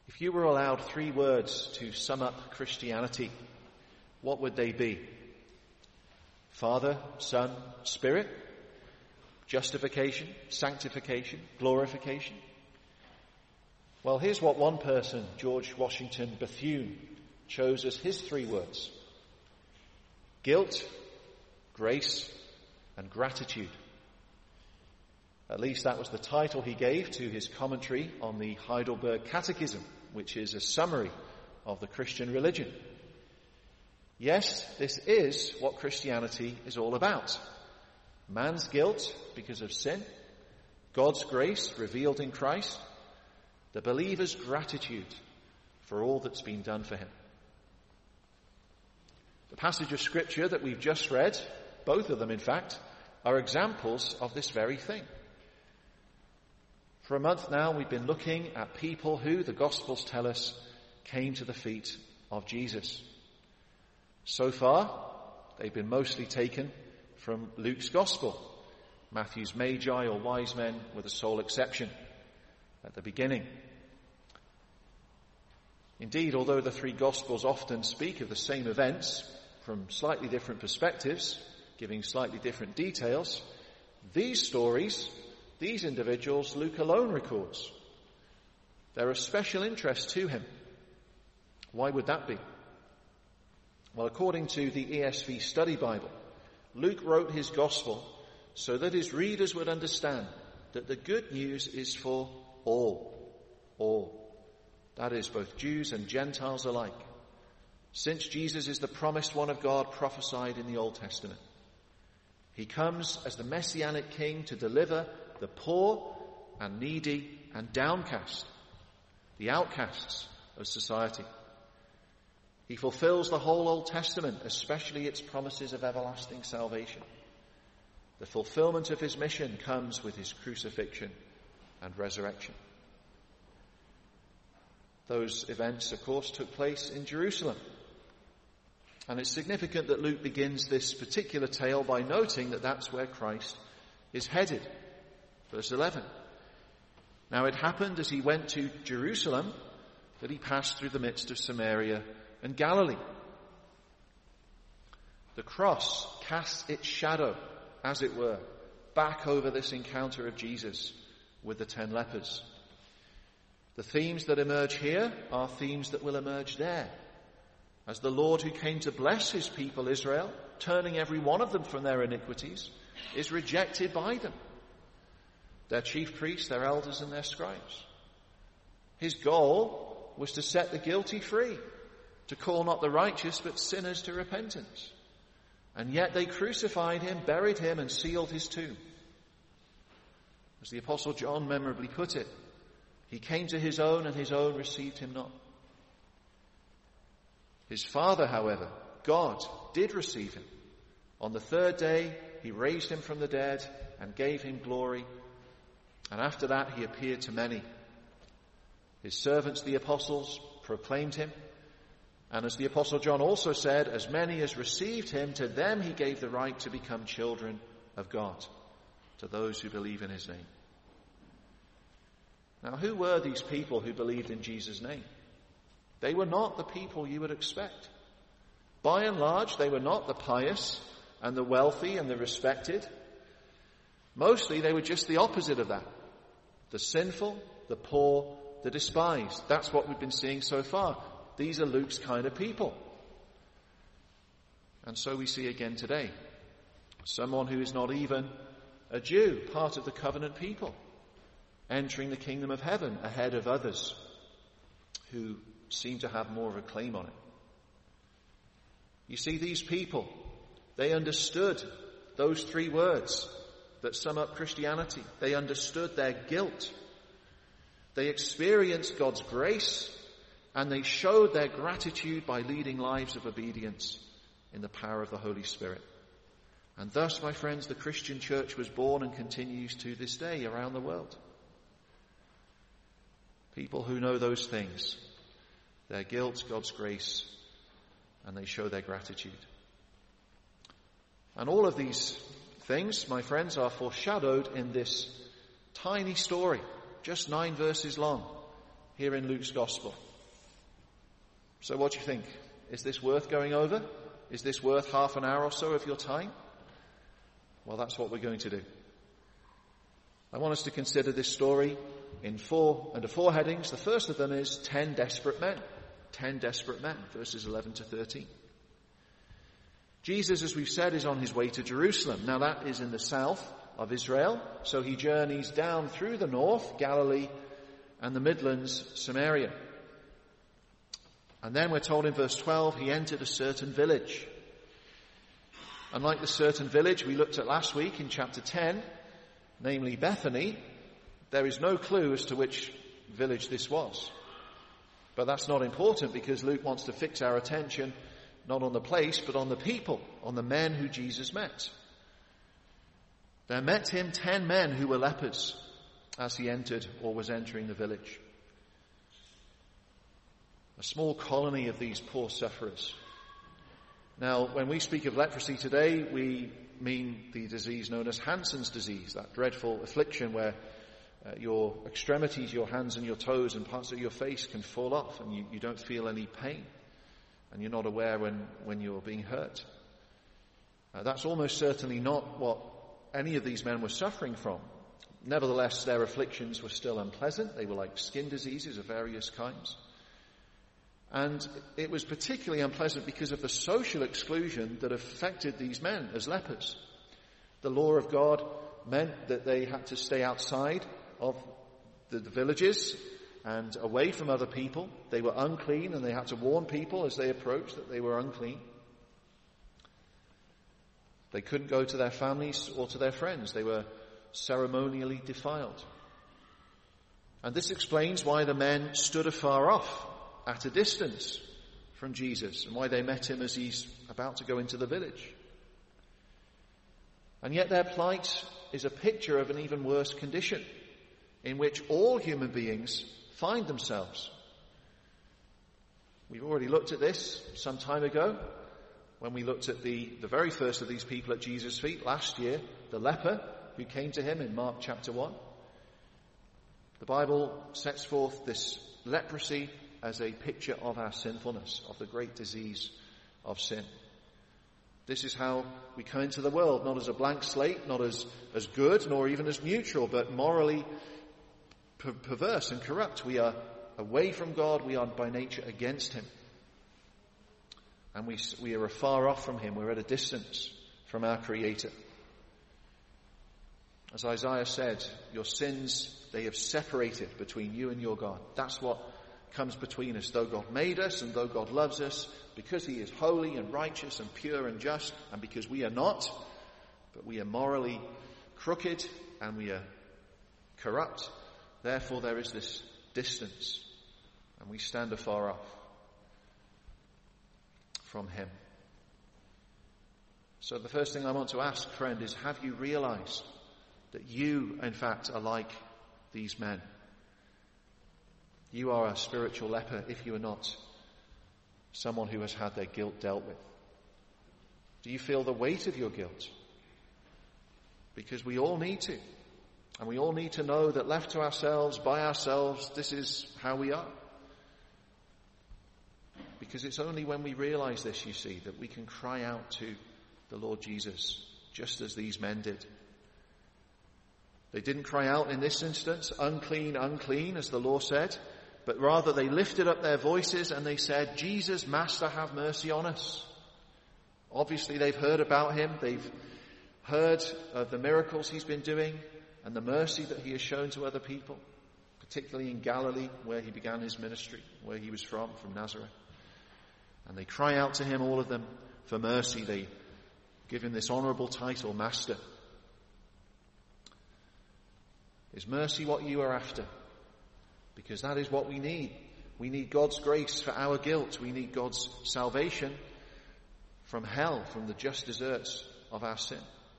If you were allowed 3 words to sum up Christianity, what would they be? Father, Son, Spirit? Justification, sanctification, glorification? Well, here's what one person, George Washington Bethune, chose as his 3 words. Guilt, grace, and gratitude. At least that was the title he gave to his commentary on the Heidelberg Catechism, which is a summary of the Christian religion. Yes, this is what Christianity is all about. Man's guilt because of sin, God's grace revealed in Christ, the believer's gratitude for all that's been done for him. The passage of Scripture that we've just read, both of them in fact, are examples of this very thing. For a month now we've been looking at people who, the Gospels tell us, came to the feet of Jesus. So far, they've been mostly taken from Luke's Gospel. Matthew's Magi or wise men were the sole exception at the beginning. Indeed, although the 3 Gospels often speak of the same events from slightly different perspectives, giving slightly different details, these stories, these individuals, Luke alone records. They're of special interest to him. Why would that be? Well, according to the ESV Study Bible, Luke wrote his Gospel so that his readers would understand that the good news is for all. All. That is, both Jews and Gentiles alike. Since Jesus is the promised one of God prophesied in the Old Testament. He comes as the Messianic King to deliver the poor and needy and downcast, the outcasts of society. He fulfills the whole Old Testament, especially its promises of everlasting salvation. The fulfillment of his mission comes with his crucifixion and resurrection. Those events, of course, took place in Jerusalem. And it's significant that Luke begins this particular tale by noting that that's where Christ is headed. Verse 11. Now it happened as he went to Jerusalem that he passed through the midst of Samaria and Galilee. The cross casts its shadow, as it were, back over this encounter of Jesus with the 10 lepers. The themes that emerge here are themes that will emerge there. As the Lord who came to bless his people Israel, turning every one of them from their iniquities, is rejected by them. Their chief priests, their elders and their scribes. His goal was to set the guilty free, to call not the righteous but sinners to repentance. And yet they crucified him, buried him and sealed his tomb. As the Apostle John memorably put it, he came to his own and his own received him not. His Father, however, God, did receive him. On the 3rd day, he raised him from the dead and gave him glory. And after that, he appeared to many. His servants, the apostles, proclaimed him. And as the Apostle John also said, as many as received him, to them he gave the right to become children of God, to those who believe in his name. Now, who were these people who believed in Jesus' name? They were not the people you would expect. By and large, they were not the pious and the wealthy and the respected. Mostly, they were just the opposite of that. The sinful, the poor, the despised. That's what we've been seeing so far. These are Luke's kind of people. And so we see again today. Someone who is not even a Jew, part of the covenant people, entering the kingdom of heaven ahead of others who seem to have more of a claim on it. You see, these people, they understood those 3 words that sum up Christianity. They understood their guilt. They experienced God's grace, and they showed their gratitude by leading lives of obedience in the power of the Holy Spirit. And thus, my friends, the Christian church was born and continues to this day around the world. People who know those things, their guilt, God's grace, and they show their gratitude. And all of these things, my friends, are foreshadowed in this tiny story, just 9 verses long, here in Luke's Gospel. So what do you think? Is this worth going over? Is this worth half an hour or so of your time? Well, that's what we're going to do. I want us to consider this story under four headings. The first of them is 10 desperate men. 10 desperate men, verses 11 to 13. Jesus, as we've said, is on his way to Jerusalem. Now that is in the south of Israel, so he journeys down through the north, Galilee, and the Midlands, Samaria. And then we're told in verse 12, he entered a certain village. Unlike the certain village we looked at last week in chapter 10, namely Bethany, there is no clue as to which village this was. But that's not important, because Luke wants to fix our attention not on the place, but on the people, on the men who Jesus met. There met him 10 men who were lepers as he entered or was entering the village. A small colony of these poor sufferers. Now, when we speak of leprosy today, we mean the disease known as Hansen's disease, that dreadful affliction where your extremities, your hands and your toes and parts of your face can fall off and you don't feel any pain. And you're not aware when you're being hurt. That's almost certainly not what any of these men were suffering from. Nevertheless, their afflictions were still unpleasant. They were like skin diseases of various kinds. And it was particularly unpleasant because of the social exclusion that affected these men as lepers. The law of God meant that they had to stay outside of the villages and away from other people. They were unclean, and they had to warn people as they approached that they were unclean. They couldn't go to their families or to their friends. They were ceremonially defiled. And this explains why the men stood afar off, at a distance from Jesus, and why they met him as he's about to go into the village. And yet their plight is a picture of an even worse condition, in which all human beings find themselves. We've already looked at this some time ago when we looked at the very first of these people at Jesus' feet last year, the leper who came to him in Mark chapter 1. The Bible sets forth this leprosy as a picture of our sinfulness, of the great disease of sin. This is how we come into the world, not as a blank slate, not as good, nor even as neutral, but morally perverse and corrupt. We are away from God. We are by nature against him. And we are afar off from him. We're at a distance from our Creator. As Isaiah said, your sins, they have separated between you and your God. That's what comes between us. Though God made us and though God loves us, because he is holy and righteous and pure and just, and because we are not, but we are morally crooked and we are corrupt, therefore there is this distance, and we stand afar off from him. So the first thing I want to ask, friend, is have you realized that you, in fact, are like these men? You are a spiritual leper if you are not someone who has had their guilt dealt with. Do you feel the weight of your guilt? Because we all need to. And we all need to know that left to ourselves, by ourselves, this is how we are. Because it's only when we realize this, you see, that we can cry out to the Lord Jesus, just as these men did. They didn't cry out in this instance, unclean, unclean, as the law said, but rather they lifted up their voices and they said, Jesus, Master, have mercy on us. Obviously they've heard about him. They've heard of the miracles he's been doing and the mercy that he has shown to other people, particularly in Galilee, where he began his ministry, where he was from Nazareth. And they cry out to him, all of them, for mercy. They give him this honorable title, Master. Is mercy what you are after? Because that is what we need. We need God's grace for our guilt. We need God's salvation from hell, from the just deserts of our sin.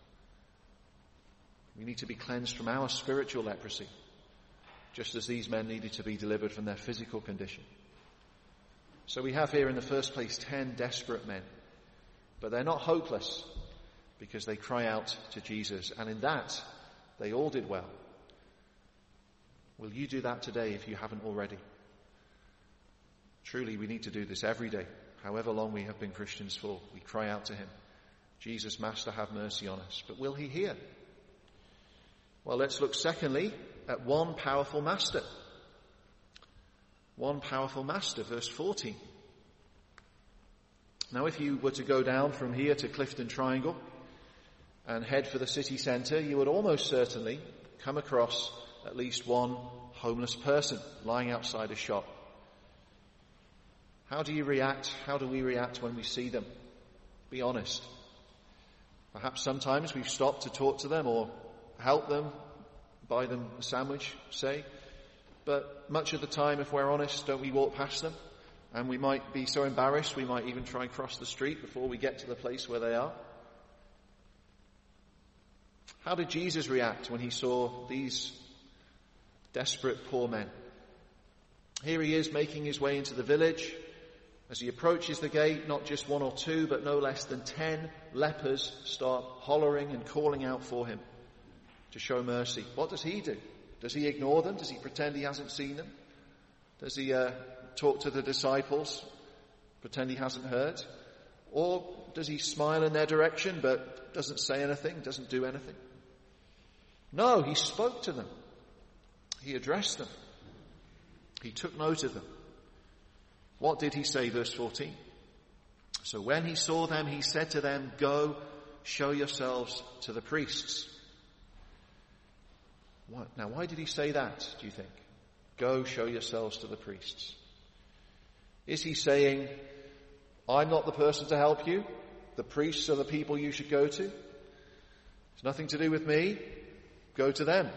We need to be cleansed from our spiritual leprosy, just as these men needed to be delivered from their physical condition. So we have here in the first place 10 desperate men. But they're not hopeless, because they cry out to Jesus. And in that, they all did well. Will you do that today if you haven't already? Truly, we need to do this every day. However long we have been Christians for, we cry out to him, Jesus, Master, have mercy on us. But will he hear? Well, let's look secondly at one powerful master. One powerful master, verse 14. Now, if you were to go down from here to Clifton Triangle and head for the city centre, you would almost certainly come across at least one homeless person lying outside a shop. How do you react? How do we react when we see them? Be honest. Perhaps sometimes we've stopped to talk to them or help them, buy them a sandwich, say. But much of the time, if we're honest, don't we walk past them? And we might be so embarrassed, we might even try and cross the street before we get to the place where they are. How did Jesus react when he saw these desperate poor men? Here he is making his way into the village. As he approaches the gate, not just one or two, but no less than 10 lepers start hollering and calling out for him to show mercy. What does he do? Does he ignore them? Does he pretend he hasn't seen them? Does he talk to the disciples, pretend he hasn't heard? Or does he smile in their direction but doesn't say anything, doesn't do anything? No, he spoke to them. He addressed them. He took note of them. What did he say, verse 14? So when he saw them, he said to them, go, show yourselves to the priests. What? Now, why did he say that, do you think? Go, show yourselves to the priests. Is he saying, I'm not the person to help you? The priests are the people you should go to? It's nothing to do with me. Go to them.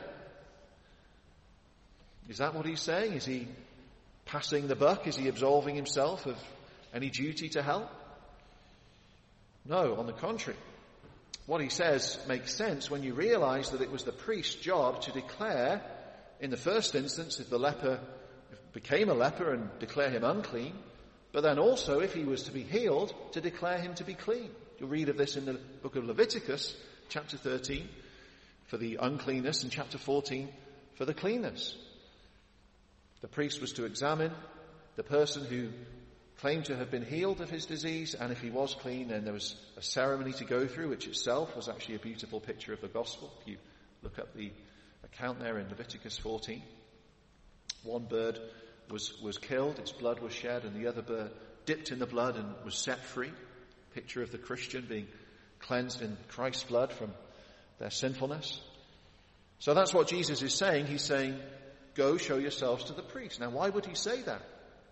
Is that what he's saying? Is he passing the buck? Is he absolving himself of any duty to help? No, on the contrary. What he says makes sense when you realize that it was the priest's job to declare, in the first instance, if the leper became a leper and declare him unclean, but then also, if he was to be healed, to declare him to be clean. You'll read of this in the book of Leviticus, chapter 13, for the uncleanness, and chapter 14 for the cleanness. The priest was to examine the person who claimed to have been healed of his disease, and if he was clean, then there was a ceremony to go through, which itself was actually a beautiful picture of the gospel. If you look up the account there in Leviticus 14, one bird was killed, its blood was shed, and the other bird dipped in the blood and was set free. Picture of the Christian being cleansed in Christ's blood from their sinfulness. So that's what Jesus is saying. He's saying, go show yourselves to the priest. Now, why would he say that?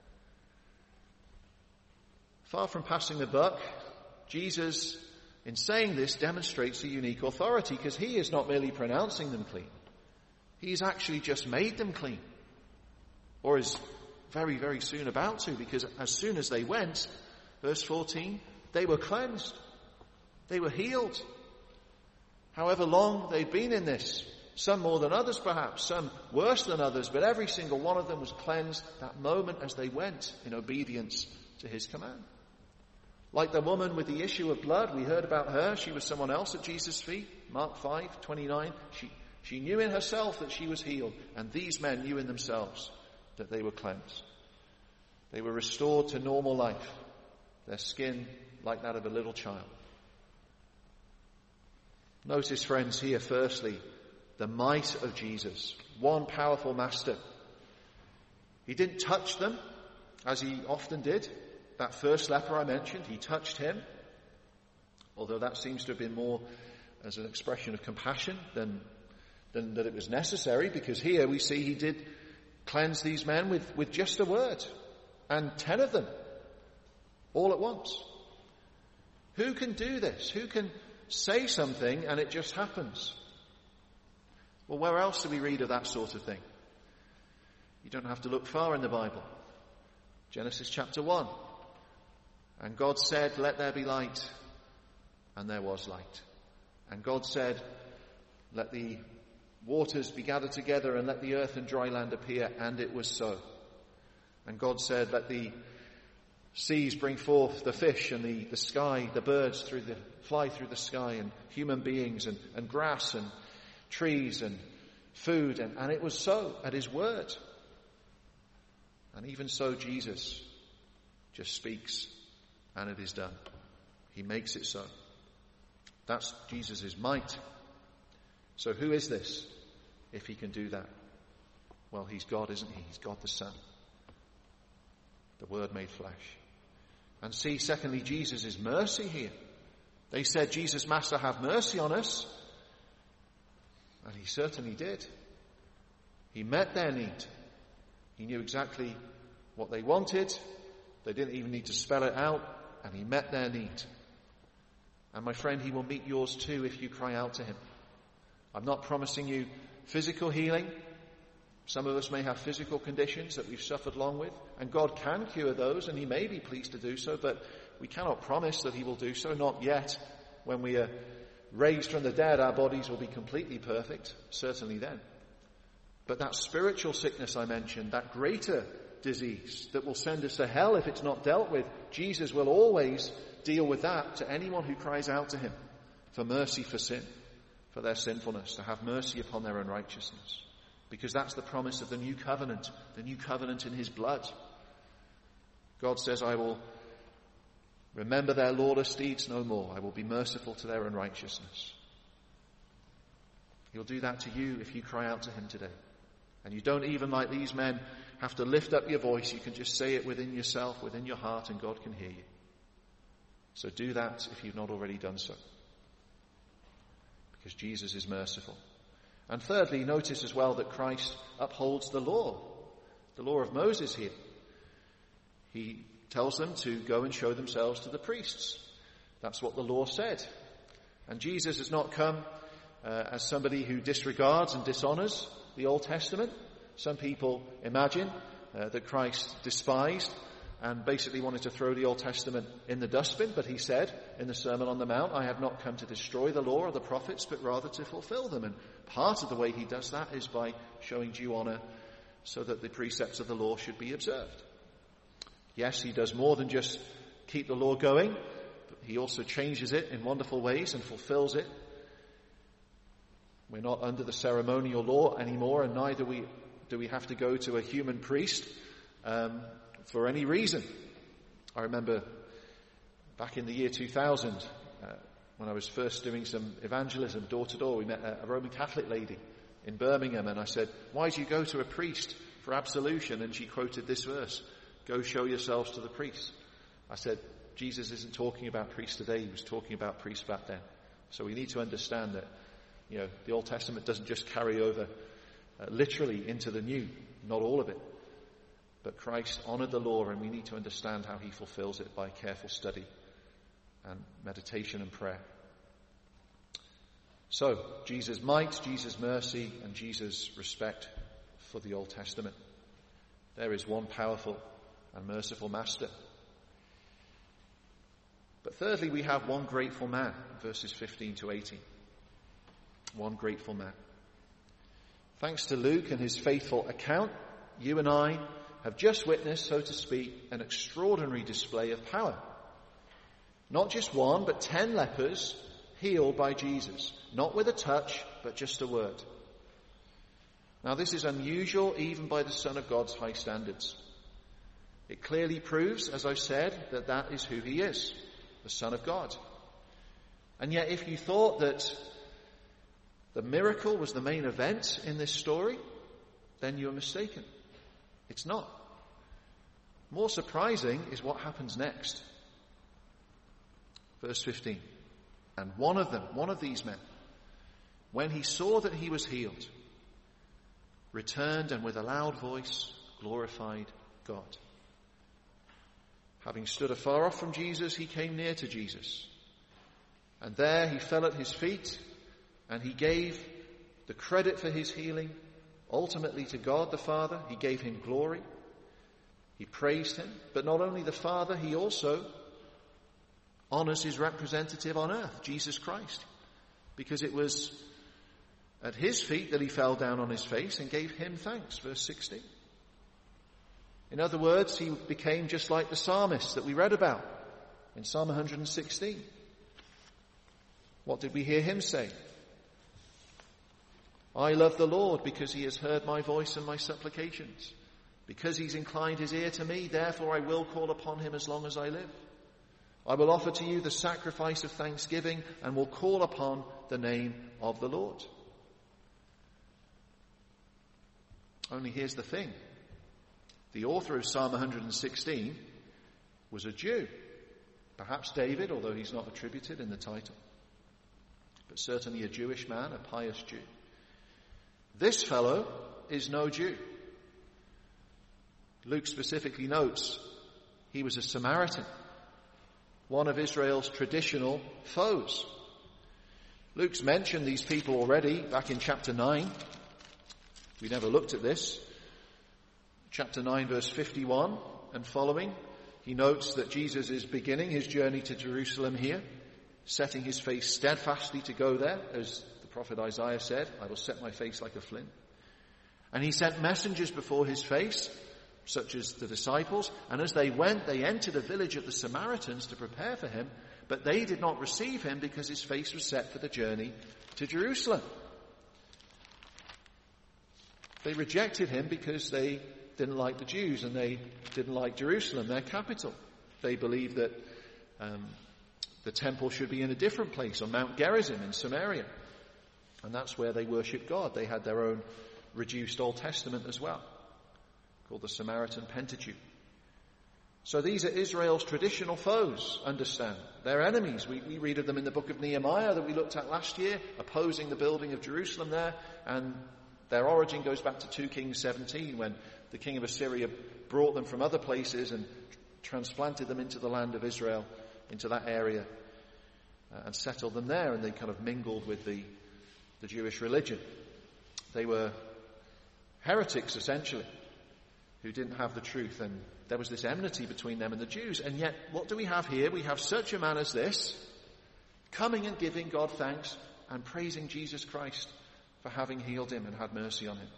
Far from passing the buck, Jesus, in saying this, demonstrates a unique authority, because he is not merely pronouncing them clean. He's actually just made them clean. Or is very, very soon about to, because as soon as they went, verse 14, they were cleansed. They were healed. However long they'd been in this, some more than others perhaps, some worse than others, but every single one of them was cleansed that moment as they went in obedience to his command. Like the woman with the issue of blood, we heard about her. She was someone else at Jesus' feet. Mark 5:29. She knew in herself that she was healed, and these men knew in themselves that they were cleansed. They were restored to normal life, their skin like that of a little child. Notice, friends, here firstly, the might of Jesus, one powerful master. He didn't touch them, as he often did. That first leper I mentioned, he touched him, although that seems to have been more as an expression of compassion than that it was necessary, because here we see he did cleanse these men with just a word, and 10 of them, all at once. Who can do this? Who can say something and it just happens? Well, where else do we read of that sort of thing? You don't have to look far in the Bible. Genesis chapter 1. And God said, let there be light. And there was light. And God said, let the waters be gathered together and let the earth and dry land appear. And it was so. And God said, let the seas bring forth the fish and the sky, the birds fly through the sky, and human beings and grass and trees and food. And it was so at his word. And even so, Jesus just speaks and it is done. He makes it so. That's Jesus' might. So who is this, if he can do that? Well, he's God, isn't he? He's God the Son, the Word made flesh. And see, secondly, Jesus' mercy here. They said, Jesus, Master, have mercy on us. And he certainly did. He met their need. He knew exactly what they wanted. They didn't even need to spell it out. And he met their need. And my friend, he will meet yours too if you cry out to him. I'm not promising you physical healing. Some of us may have physical conditions that we've suffered along with, and God can cure those, and he may be pleased to do so, but we cannot promise that he will do so, not yet. When we are raised from the dead, our bodies will be completely perfect, certainly then. But that spiritual sickness I mentioned, that greater disease that will send us to hell if it's not dealt with, Jesus will always deal with that to anyone who cries out to him for mercy for sin, for their sinfulness, to have mercy upon their unrighteousness. Because that's the promise of the new covenant in his blood. God says, I will remember their lawless deeds no more. I will be merciful to their unrighteousness. He'll do that to you if you cry out to him today. And you don't even, like these men, have to lift up your voice. You can just say it within yourself, within your heart, and God can hear you. So do that if you've not already done so. Because Jesus is merciful. And thirdly, notice as well that Christ upholds the law of Moses here. He tells them to go and show themselves to the priests. That's what the law said. And Jesus has not come as somebody who disregards and dishonors the Old Testament. Some people imagine that Christ despised and basically wanted to throw the Old Testament in the dustbin, but he said in the Sermon on the Mount, I have not come to destroy the law or the prophets, but rather to fulfill them. And part of the way he does that is by showing due honor so that the precepts of the law should be observed. Yes, he does more than just keep the law going, but he also changes it in wonderful ways and fulfills it. We're not under the ceremonial law anymore, and neither do we have to go to a human priest for any reason. I remember back in the year 2000, when I was first doing some evangelism door to door, we met a Roman Catholic lady in Birmingham, and I said, why do you go to a priest for absolution? And she quoted this verse, go show yourselves to the priests. I said, Jesus isn't talking about priests today, he was talking about priests back then. So we need to understand that, the Old Testament doesn't just carry over literally into the New, not all of it. But Christ honored the law, and we need to understand how he fulfills it by careful study and meditation and prayer. So, Jesus' might, Jesus' mercy, and Jesus' respect for the Old Testament. There is one powerful and merciful master. But thirdly, we have one grateful man, verses 15 to 18. One grateful man. Thanks to Luke and his faithful account, you and I have just witnessed, so to speak, an extraordinary display of power. Not just one, but 10 lepers healed by Jesus. Not with a touch, but just a word. Now this is unusual even by the Son of God's high standards. It clearly proves, as I've said, that that is who he is, the Son of God. And yet if you thought that the miracle was the main event in this story, then you're mistaken. It's not. More surprising is what happens next. Verse 15. And one of these men, when he saw that he was healed, returned and with a loud voice glorified God. Having stood afar off from Jesus, he came near to Jesus. And there he fell at his feet, and he gave the credit for his healing ultimately to God the Father. He gave him glory. He praised him. But not only the Father, he also honors his representative on earth, Jesus Christ. Because it was at his feet that he fell down on his face and gave him thanks. Verse 16. In other words, he became just like the psalmist that we read about in Psalm 116. What did we hear him say? I love the Lord because he has heard my voice and my supplications. Because he's inclined his ear to me, therefore I will call upon him as long as I live. I will offer to you the sacrifice of thanksgiving and will call upon the name of the Lord. Only here's the thing. The author of Psalm 116 was a Jew. Perhaps David, although he's not attributed in the title. But certainly a Jewish man, a pious Jew. This fellow is no Jew. Luke specifically notes he was a Samaritan, one of Israel's traditional foes. Luke's mentioned these people already back in chapter 9. We never looked at this. Chapter 9, verse 51 and following, he notes that Jesus is beginning his journey to Jerusalem here, setting his face steadfastly to go there, as the prophet Isaiah said, I will set my face like a flint. And he sent messengers before his face, such as the disciples, and as they went, they entered a village of the Samaritans to prepare for him, but they did not receive him because his face was set for the journey to Jerusalem. They rejected him because they didn't like the Jews and they didn't like Jerusalem, their capital. They believed that the temple should be in a different place, on Mount Gerizim in Samaria. And that's where they worshipped God. They had their own reduced Old Testament as well, called the Samaritan Pentateuch. So these are Israel's traditional foes, understand. They're enemies. We read of them in the book of Nehemiah that we looked at last year, opposing the building of Jerusalem there. And their origin goes back to 2 Kings 17, when the king of Assyria brought them from other places and transplanted them into the land of Israel, into that area, and settled them there. And they kind of mingled with the Jewish religion. They were heretics, essentially, who didn't have the truth, and there was this enmity between them and the Jews. And yet, what do we have here? We have such a man as this, coming and giving God thanks and praising Jesus Christ for having healed him and had mercy on him.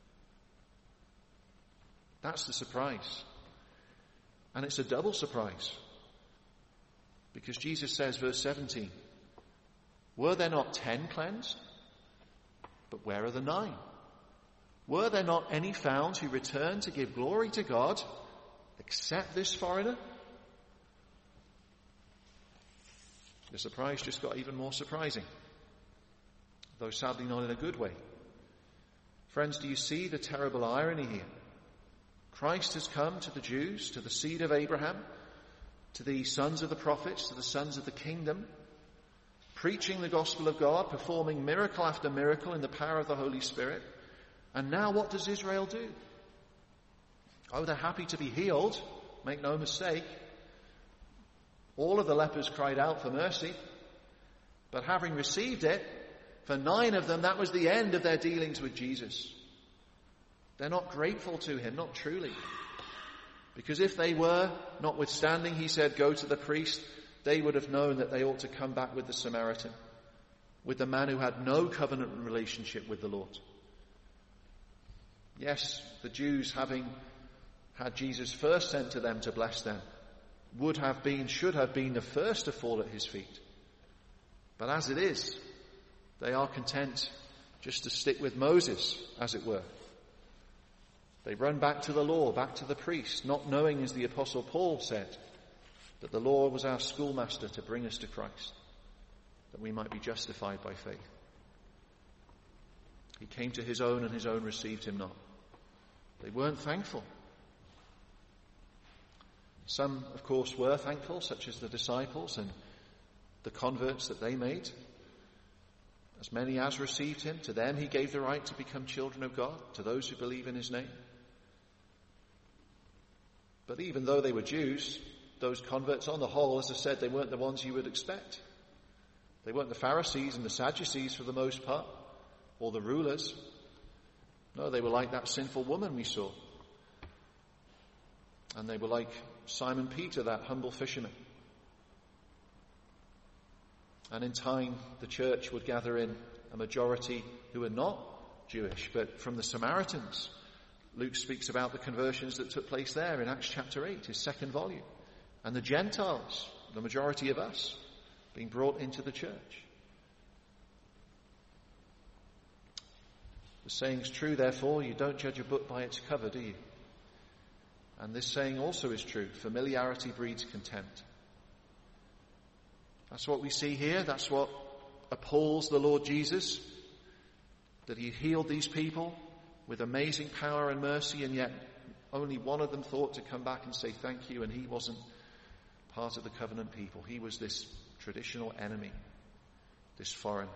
That's the surprise. And it's a double surprise. Because Jesus says, verse 17, were there not 10 cleansed? But where are the 9? Were there not any found who returned to give glory to God, except this foreigner? The surprise just got even more surprising, though sadly not in a good way. Friends, do you see the terrible irony here? Christ has come to the Jews, to the seed of Abraham, to the sons of the prophets, to the sons of the kingdom, preaching the gospel of God, performing miracle after miracle in the power of the Holy Spirit. And now what does Israel do? Oh, they're happy to be healed. Make no mistake. All of the lepers cried out for mercy. But having received it, for 9 of them, that was the end of their dealings with Jesus. They're not grateful to him, not truly. Because if they were, notwithstanding, he said, go to the priest, they would have known that they ought to come back with the Samaritan, with the man who had no covenant relationship with the Lord. Yes, the Jews, having had Jesus first sent to them to bless them, should have been the first to fall at his feet. But as it is, they are content just to stick with Moses, as it were. They run back to the law, back to the priest, not knowing, as the Apostle Paul said, that the law was our schoolmaster to bring us to Christ, that we might be justified by faith. He came to his own, and his own received him not. They weren't thankful. Some, of course, were thankful, such as the disciples and the converts that they made. As many as received him, to them he gave the right to become children of God, to those who believe in his name. But even though they were Jews, those converts on the whole, as I said, they weren't the ones you would expect. They weren't the Pharisees and the Sadducees for the most part, or the rulers. No, they were like that sinful woman we saw. And they were like Simon Peter, that humble fisherman. And in time, the church would gather in a majority who are not Jewish, but from the Samaritans. Luke speaks about the conversions that took place there in Acts chapter 8, his second volume. And the Gentiles, the majority of us, being brought into the church. The saying's true, therefore, you don't judge a book by its cover, do you? And this saying also is true. Familiarity breeds contempt. That's what we see here. That's what appalls the Lord Jesus. That he healed these people with amazing power and mercy, and yet only one of them thought to come back and say thank you, and he wasn't part of the covenant people. He was this traditional enemy, this foreigner.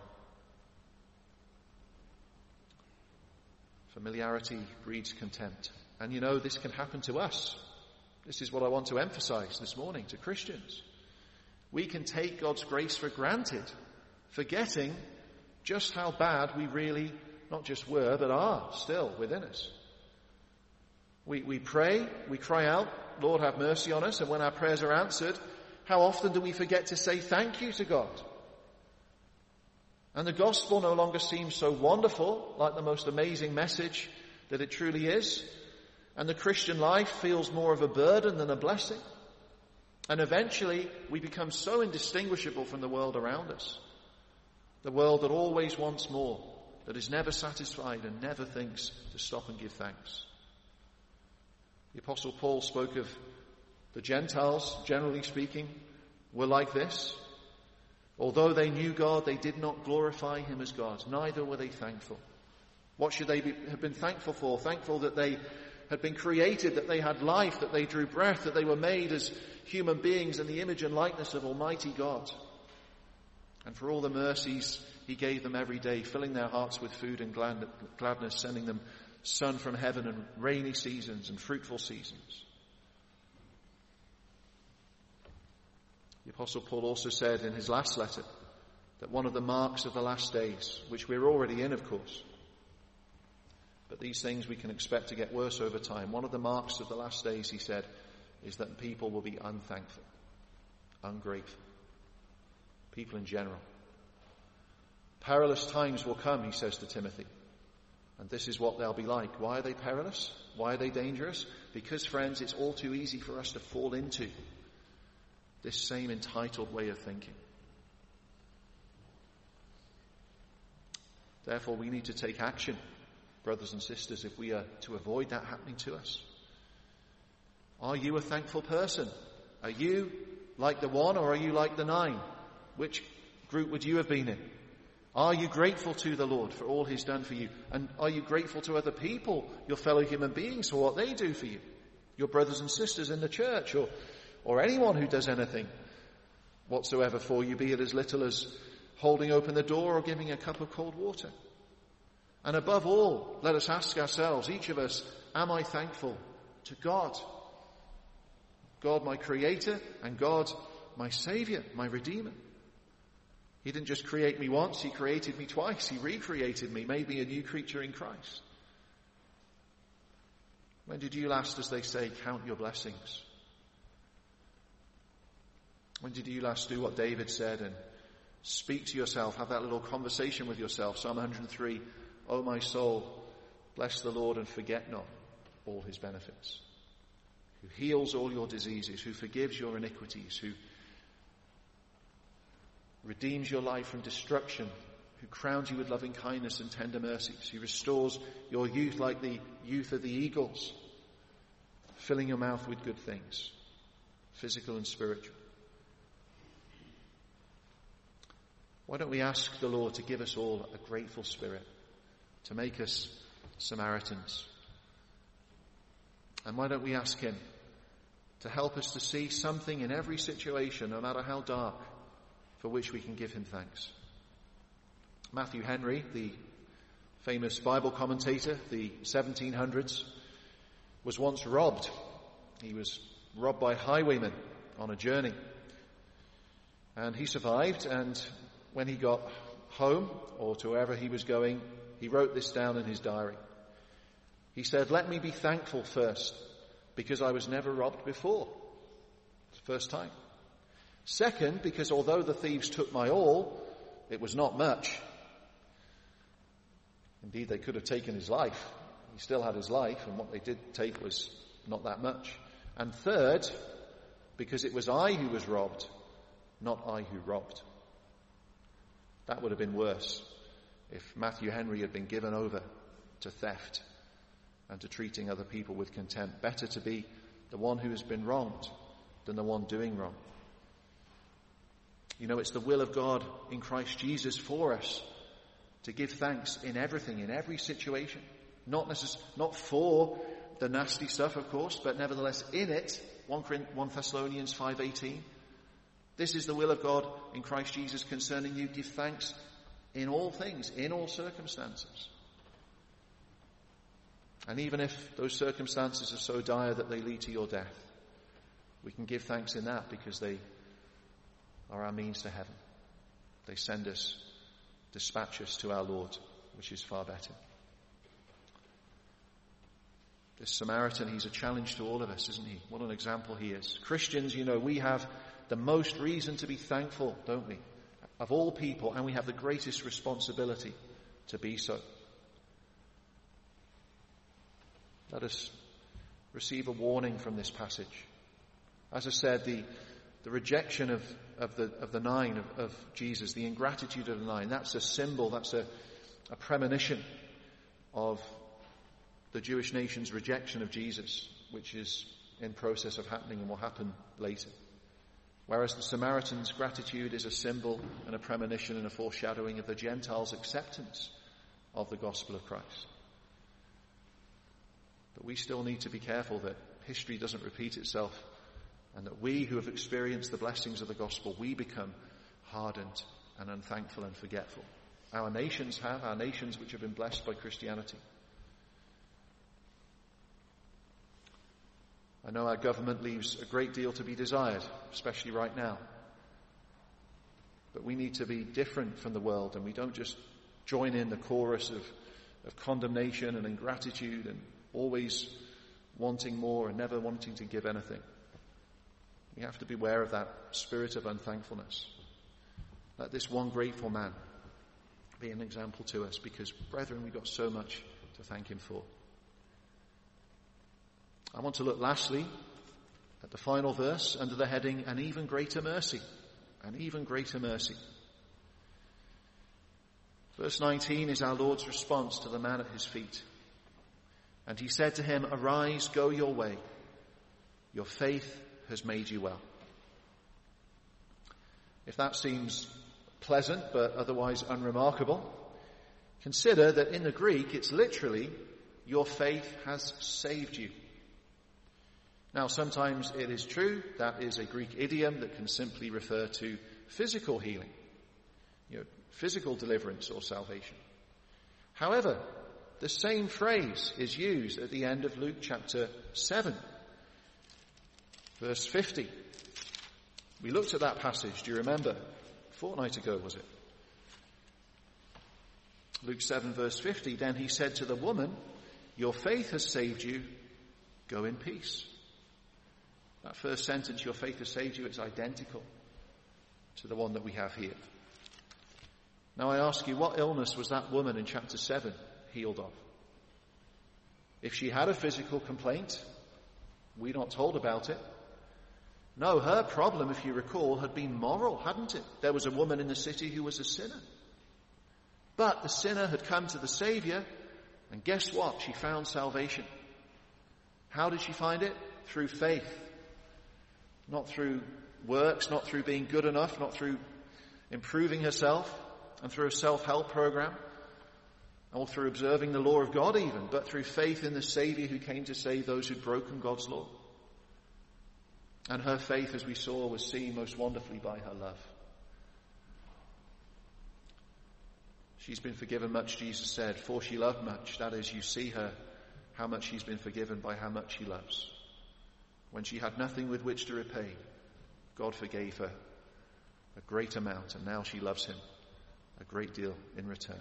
Familiarity breeds contempt. And you know, this can happen to us. This is what I want to emphasize this morning to Christians. We can take God's grace for granted, forgetting just how bad we really not just were, but are still within us. We pray, we cry out, Lord, have mercy on us, and when our prayers are answered, how often do we forget to say thank you to God? And the gospel no longer seems so wonderful, like the most amazing message that it truly is. And the Christian life feels more of a burden than a blessing. And eventually we become so indistinguishable from the world around us. The world that always wants more, that is never satisfied and never thinks to stop and give thanks. The Apostle Paul spoke of the Gentiles, generally speaking, were like this. Although they knew God, they did not glorify him as God. Neither were they thankful. What should they have been thankful for? Thankful that they had been created, that they had life, that they drew breath, that they were made as human beings in the image and likeness of Almighty God. And for all the mercies he gave them every day, filling their hearts with food and gladness, sending them sun from heaven and rainy seasons and fruitful seasons. The Apostle Paul also said in his last letter that one of the marks of the last days, which we're already in, of course, but these things we can expect to get worse over time. One of the marks of the last days, he said, is that people will be unthankful, ungrateful. People in general. Perilous times will come, he says to Timothy. And this is what they'll be like. Why are they perilous? Why are they dangerous? Because, friends, it's all too easy for us to fall into this same entitled way of thinking. Therefore, we need to take action, brothers and sisters, if we are to avoid that happening to us. Are you a thankful person? Are you like the 1 or are you like the 9? Which group would you have been in? Are you grateful to the Lord for all he's done for you? And are you grateful to other people, your fellow human beings, for what they do for you? Your brothers and sisters in the church, or anyone who does anything whatsoever for you, be it as little as holding open the door or giving a cup of cold water. And above all, let us ask ourselves, each of us, am I thankful to God? God my Creator and God my Saviour, my Redeemer. He didn't just create me once, he created me twice. He recreated me, made me a new creature in Christ. When did you last, as they say, count your blessings? When did you last do what David said and speak to yourself, have that little conversation with yourself? Psalm 103, O my soul, bless the Lord and forget not all his benefits. Who heals all your diseases, who forgives your iniquities, who redeems your life from destruction, who crowns you with loving kindness and tender mercies, who restores your youth like the youth of the eagles, filling your mouth with good things, physical and spiritual. Why don't we ask the Lord to give us all a grateful spirit, to make us Samaritans? And why don't we ask him to help us to see something in every situation, no matter how dark, for which we can give him thanks? Matthew Henry, the famous Bible commentator, the 1700s, was once robbed. He was robbed by highwaymen on a journey. And he survived, and when he got home, or to wherever he was going, he wrote this down in his diary. He said, "Let me be thankful first, because I was never robbed before." It's the first time. Second, because although the thieves took my all, it was not much. Indeed, they could have taken his life. He still had his life, and what they did take was not that much. And third, because it was I who was robbed, not I who robbed. That would have been worse if Matthew Henry had been given over to theft and to treating other people with contempt. Better to be the one who has been wronged, than the one doing wrong. You know, it's the will of God in Christ Jesus for us to give thanks in everything, in every situation. Not for the nasty stuff, of course, but nevertheless in it. 1 Thessalonians 5:18. This is the will of God in Christ Jesus concerning you. Give thanks in all things, in all circumstances. And even if those circumstances are so dire that they lead to your death, we can give thanks in that because they are our means to heaven. They send us, dispatch us to our Lord, which is far better. This Samaritan, he's a challenge to all of us, isn't he? What an example he is. Christians, you know, we have the most reason to be thankful, don't we? Of all people, and we have the greatest responsibility to be so. Let us receive a warning from this passage. As I said, the rejection of the nine of Jesus, the ingratitude of the nine, that's a symbol, that's a premonition of the Jewish nation's rejection of Jesus, which is in process of happening and will happen later. Whereas the Samaritan's gratitude is a symbol and a premonition and a foreshadowing of the Gentiles' acceptance of the gospel of Christ. But we still need to be careful that history doesn't repeat itself, and that we who have experienced the blessings of the gospel, we become hardened and unthankful and forgetful. Our nations which have been blessed by Christianity. I know our government leaves a great deal to be desired, especially right now. But we need to be different from the world, and we don't just join in the chorus of condemnation and ingratitude and always wanting more and never wanting to give anything. We have to beware of that spirit of unthankfulness. Let this one grateful man be an example to us, because, brethren, we've got so much to thank him for. I want to look lastly at the final verse under the heading, an even greater mercy. An even greater mercy. Verse 19 is our Lord's response to the man at his feet. And he said to him, "Arise, go your way. Your faith has made you well." If that seems pleasant but otherwise unremarkable, consider that in the Greek it's literally, your faith has saved you. Now, sometimes it is true that is a Greek idiom that can simply refer to physical healing, physical deliverance or salvation. However, the same phrase is used at the end of Luke chapter 7, verse 50. We looked at that passage, do you remember? A fortnight ago, was it? Luke 7, verse 50. Then he said to the woman, "Your faith has saved you. Go in peace." That first sentence, "Your faith has saved you," it's identical to the one that we have here. Now I ask you, what illness was that woman in chapter 7 healed of? If she had a physical complaint, we're not told about it. No, her problem, if you recall, had been moral, hadn't it? There was a woman in the city who was a sinner. But the sinner had come to the Saviour, and guess what? She found salvation. How did she find it? Through faith. Not through works, not through being good enough, not through improving herself and through a self-help program, or through observing the law of God even, but through faith in the Saviour who came to save those who'd broken God's law. And her faith, as we saw, was seen most wonderfully by her love. She's been forgiven much, Jesus said, for she loved much. That is, you see her, how much she's been forgiven by how much she loves. When she had nothing with which to repay, God forgave her a great amount, and now she loves him a great deal in return.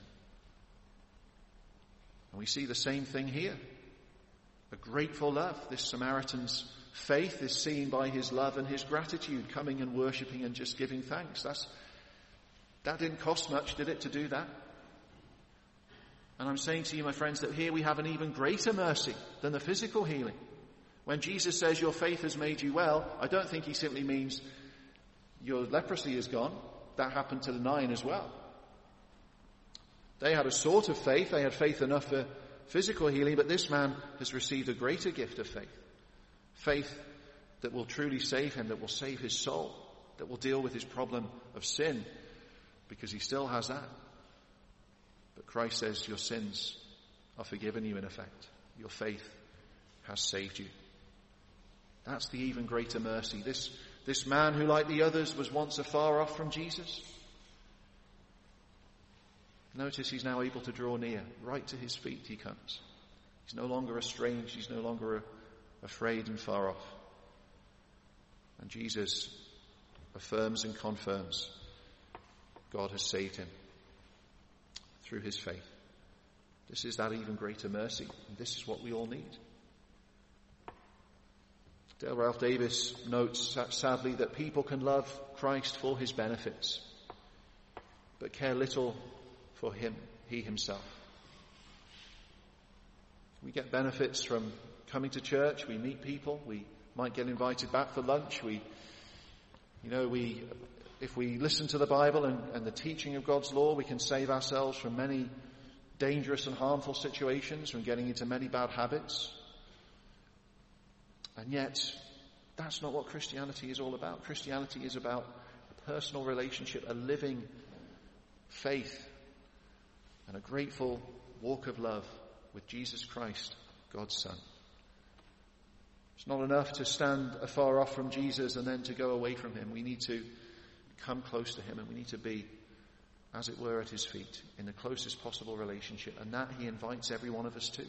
And we see the same thing here. A grateful love. This Samaritan's faith is seen by his love and his gratitude, coming and worshipping and just giving thanks. That didn't cost much, did it, to do that? And I'm saying to you, my friends, that here we have an even greater mercy than the physical healing. When Jesus says your faith has made you well, I don't think he simply means your leprosy is gone. That happened to the 9 as well. They had a sort of faith. They had faith enough for physical healing, but this man has received a greater gift of faith. Faith that will truly save him, that will save his soul, that will deal with his problem of sin, because he still has that. But Christ says your sins are forgiven you in effect. Your faith has saved you. That's the even greater mercy. This man who, like the others, was once afar off from Jesus. Notice he's now able to draw near. Right to his feet he comes. He's no longer estranged. He's no longer afraid and far off. And Jesus affirms and confirms God has saved him through his faith. This is that even greater mercy. And this is what we all need. Dale Ralph Davis notes, sadly, that people can love Christ for his benefits, but care little for he himself. We get benefits from coming to church. We meet people. We might get invited back for lunch. If we listen to the Bible and the teaching of God's law, we can save ourselves from many dangerous and harmful situations, from getting into many bad habits. And yet, that's not what Christianity is all about. Christianity is about a personal relationship, a living faith, and a grateful walk of love with Jesus Christ, God's Son. It's not enough to stand afar off from Jesus and then to go away from him. We need to come close to him, and we need to be, as it were, at his feet in the closest possible relationship. And that he invites every one of us to.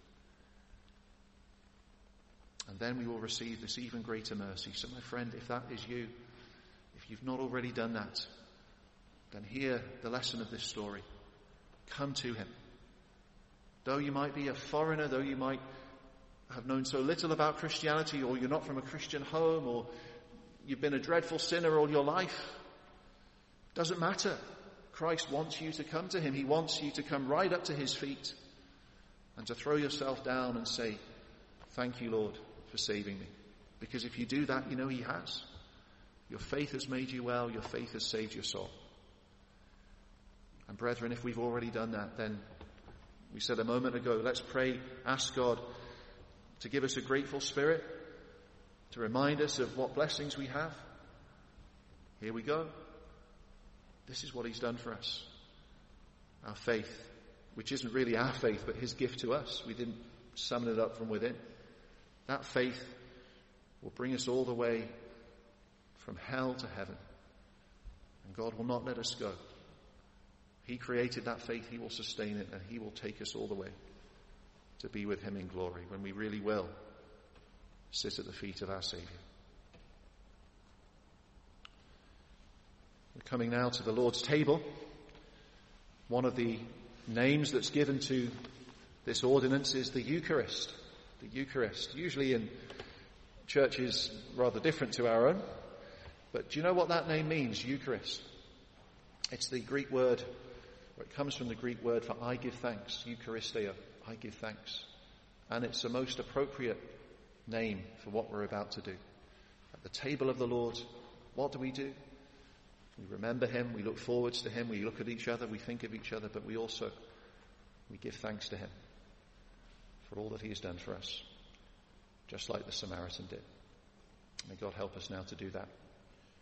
And then we will receive this even greater mercy. So my friend, if that is you, if you've not already done that, then hear the lesson of this story. Come to him. Though you might be a foreigner, though you might have known so little about Christianity, or you're not from a Christian home, or you've been a dreadful sinner all your life, doesn't matter. Christ wants you to come to him. He wants you to come right up to his feet and to throw yourself down and say, thank you, Lord, for saving me. Because if you do that, you know he has. Your faith has made you well. Your faith has saved your soul. And brethren, if we've already done that, then we said a moment ago, let's pray, ask God to give us a grateful spirit, to remind us of what blessings we have. Here we go. This is what he's done for us. Our faith, which isn't really our faith, but his gift to us. We didn't summon it up from within. That faith will bring us all the way from hell to heaven. And God will not let us go. He created that faith. He will sustain it, and he will take us all the way to be with him in glory, when we really will sit at the feet of our Saviour. We're coming now to the Lord's table. One of the names that's given to this ordinance is the Eucharist. The Eucharist, usually in churches rather different to our own. But do you know what that name means, Eucharist? It's the Greek word, or it comes from the Greek word for I give thanks, Eucharisteo, I give thanks. And it's the most appropriate name for what we're about to do. At the table of the Lord, what do? We remember him, we look forwards to him, we look at each other, we think of each other, but we give thanks to him for all that he has done for us, just like the Samaritan did. May God help us now to do that.